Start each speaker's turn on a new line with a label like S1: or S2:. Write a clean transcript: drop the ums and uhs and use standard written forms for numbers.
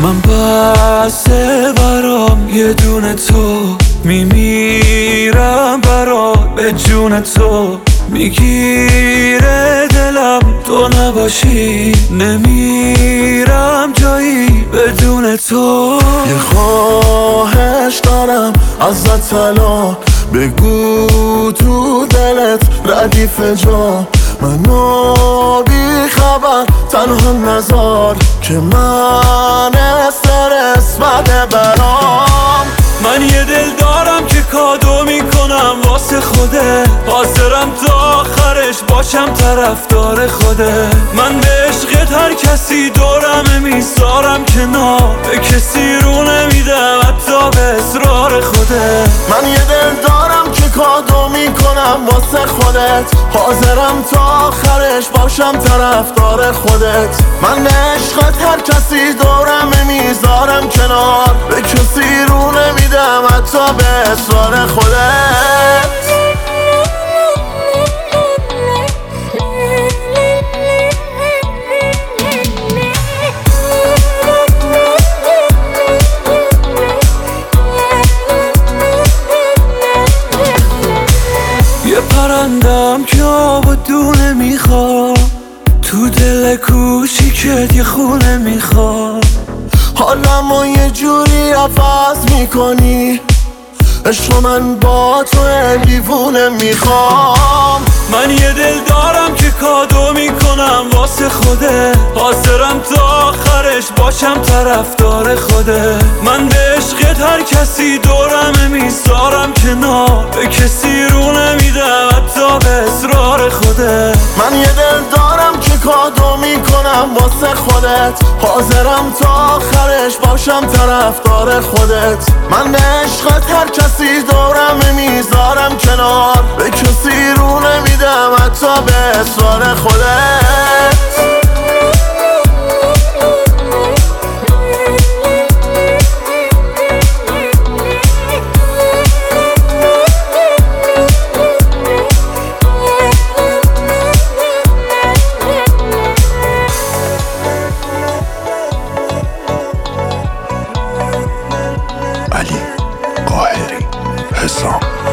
S1: من بسه برام یه دونه تو، میمیرم برات به جون تو. میگیره دلم تو نباشی، نمیرم جایی بدون تو.
S2: یه خواهش دارم ازت الان، بگو تو دلت ردیف جا، منو بی خبر تنها نذار که من استرس بده برام.
S1: من یه دل دارم که کادو میکنم واسه خوده، حاضرم تا آخرش باشم طرفدار خوده. من به عشقت هر کسی دورمه میذارم کنار، به کسی رو نمیدم حتی به اصرار خوده.
S2: من یه دل دارم که کادو میکنم واسه خودت، حاضرم تا آخرش باشم طرفدار خودت. من به عشقت هر کسی دورمه میذارم کنار، به کسی رو نمیدم حتی به اصرار خودت.
S1: یه پرندم که آب و دونه میخواد، تو دل کوچیکت یه خونه میخواد.
S2: حالمو یه جوری عوض میکنی، عشق من با تو دیوونه میخوام.
S1: من یه دل دارم که کادو میکنم واسه خوده، حاضرم تا آخرش باشم طرفدار خوده. من به عشقت هر کسی دورمه میذارم کنار، به کسی رو نمیدم حتی به اصرار خوده.
S2: من یه دل دارم که کادو میکنم واسه خودت، حاضرم تا آخرش باشم طرفدار خودت. من به عشقت هر کسی دورم میذارم کنار، به کسی رو نمیدم حتی به اصرار خودت.
S3: علی قاهری حسام